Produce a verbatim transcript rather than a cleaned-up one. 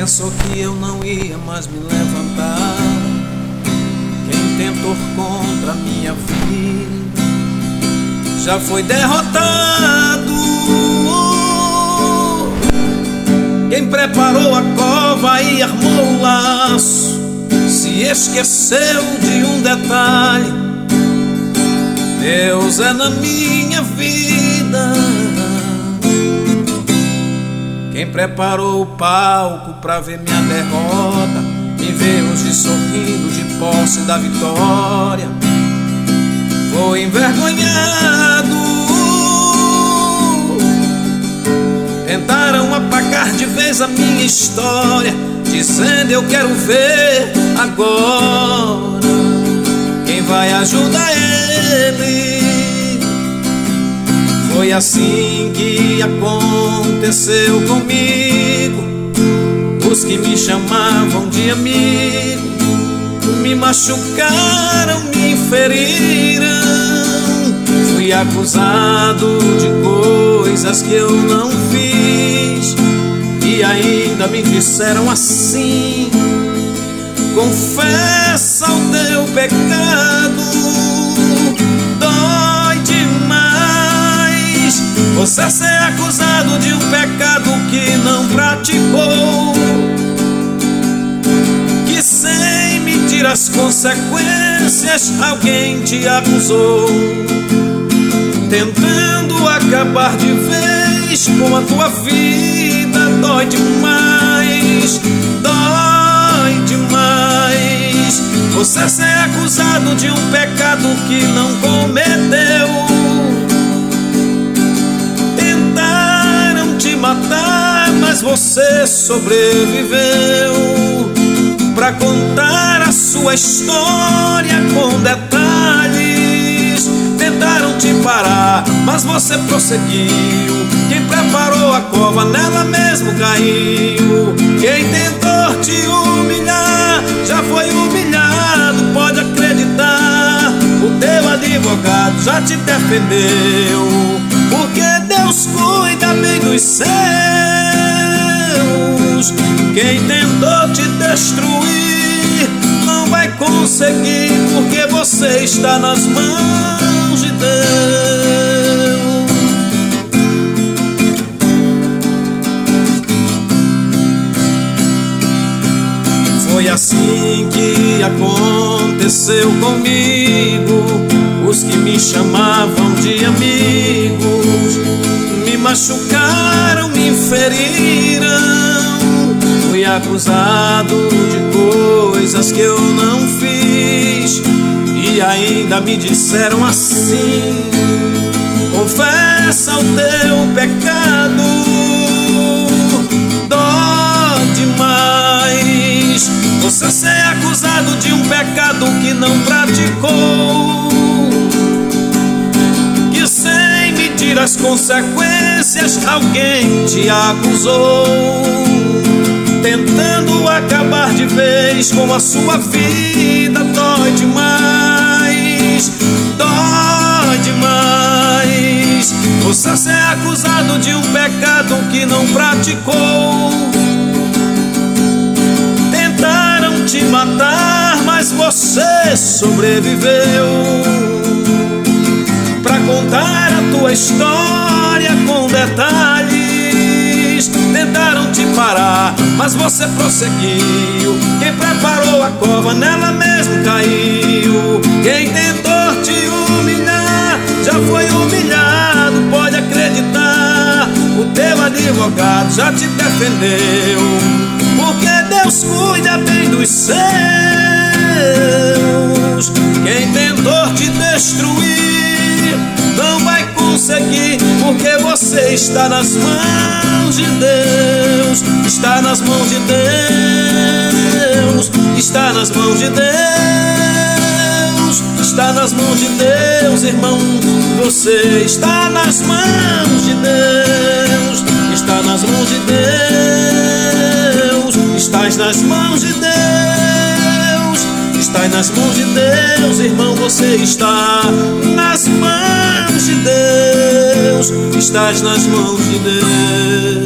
Pensou que eu não ia mais me levantar. Quem tentou contra a minha vida já foi derrotado. Quem preparou a cova e armou o laço se esqueceu de um detalhe: Deus é na minha vida. Quem preparou o palco pra ver minha derrota me vê hoje sorrindo de posse da vitória. Foi envergonhado. Tentaram apagar de vez a minha história, dizendo eu quero ver agora quem vai ajudar ele. Foi assim que aconteceu comigo. Os que me chamavam de amigo me machucaram, me feriram. Fui acusado de coisas que eu não fiz e ainda me disseram assim: confessa o teu pecado. Dói demais você ser acusado de um pecado que não praticou, que sem medir as consequências alguém te acusou, tentando acabar de vez com a tua vida. Dói demais, dói demais você ser acusado de um pecado que não cometeu. Tentaram te matar, mas você sobreviveu. Pra contar a sua história com detalhes, tentaram te parar, mas você prosseguiu. Quem preparou a cova nela mesmo caiu. Quem tentou te humilhar já foi humilhado, pode acreditar. O teu advogado já te defendeu, porque Deus cuida bem dos seus. Quem tentou te destruir não vai conseguir, porque você está nas mãos de Deus. Foi assim que aconteceu comigo. Os que me chamavam de amigos me machucaram, me feriram. Fui acusado de coisas que eu não fiz e ainda me disseram assim: confessa o teu pecado. Dói demais você ser acusado de um pecado que não praticou, que sem medir as consequências alguém te acusou, tentando acabar de vez com a sua vida. Dói demais, dói demais você ser acusado de um pecado que não praticou. Tentaram te matar, mas você sobreviveu. Pra contar a tua história com detalhes, tentaram te parar, mas você prosseguiu. Quem preparou a cova nela mesmo caiu. Quem tentou te humilhar já foi humilhado, pode acreditar. O teu advogado já te defendeu, porque Deus cuida bem dos seus. Quem tentou te destruir não vai conseguir, porque você está nas mãos de Deus. Está nas mãos de Deus. Está nas mãos de Deus. Está nas mãos de Deus, irmão. Você está nas mãos de Deus. Está nas mãos de Deus. Estás nas mãos de Deus. Estás nas mãos de Deus, irmão. Você está nas mãos de Deus. Estás nas mãos de Deus.